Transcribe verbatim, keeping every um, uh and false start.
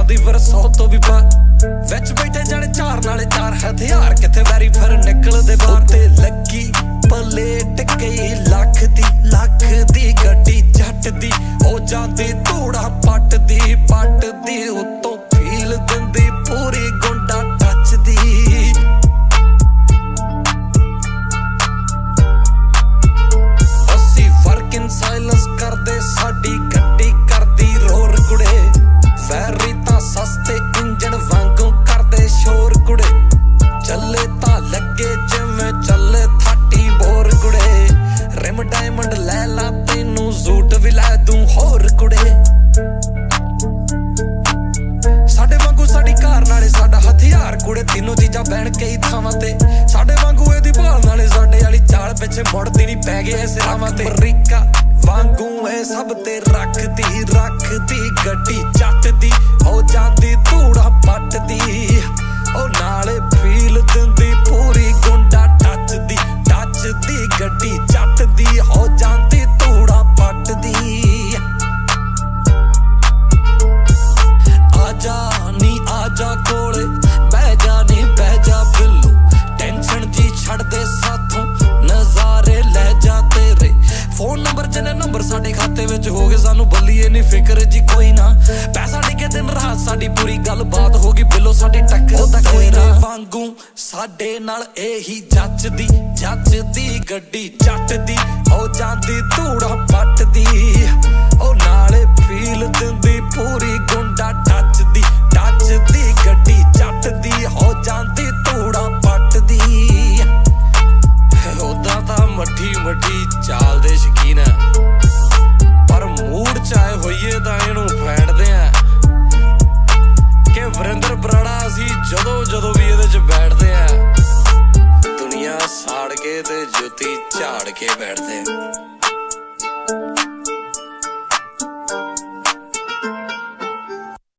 ਜਾਂਦੀ पर सौ तो भी पार विच बैठे जाने चार नाले चार हथियार किथे वैरी फिर निकलदे बाहर ते लगी पलेट कई लख दी लख दी गड्डी जट दी हो जाती धूड़ा पट दी पट दी उत्तों फील दिंदी पूरी गुंडा टच दी अस्सी वर्क इन साइलेंस करदे साडी गड्डी करदी रोर कुड़े वैरी तां सस्ते इंजन वांगू करदे शोर कुड़े चले तां लगे जिवें चले थाटी बोर कुड़े रिम डायमंड लै ला तैनू सूट भी लै दूं होर कुड़े साडे वांगू साडी कार नाले साडा हथियार कुड़े तीनों चीजां बैण कई थावां ते साडे वांगू एदी भाल नाले साडे वाली चाल पिछे मुड़दी नहीं पै गए सिरावां ते अमरीका वांगू ए सब ते रखदी रखदी गड्डी जट दी हो जांदी धूड़ा पट दी ओ नाले फील दिंदी पूरी गुंडा टच दी टच दी गड्डी जट दी हो जांदी धूड़ा पट दी आजा नी आजा कोले बह जा नी बह जा बिल्लू टेंशन जी छड़ दे साथों नजारे ले जा तेरे फोन नंबर जने नंबर साडे खाते विच हो गए सानू बल्लीए नहीं फिक्र जी कोई ना पैसा डिगे दिन रात साडी पूरी गल बात होगी बिलो साडी टक्कर दा कोई ना वांगू साडे नाल एही जचदी जचदी गड्डी जट दी हो जांदी धूड़ा पट दी ओ नाले फील दिंदी पूरी गुंडा टच दी टच दी गड्डी जट दी हो जांदी धूड़ा पट दी ओदा तां मठी मठी चाल दे शकीन है पर मूड चाहे होइए तां इहनू फैंडदे आ कि वरिंदर बराड़ा असी जदों जदों भी इहदे च बैठदे आ दुनिया साड़ के ते जुत्ती झाड़ के बैठदे।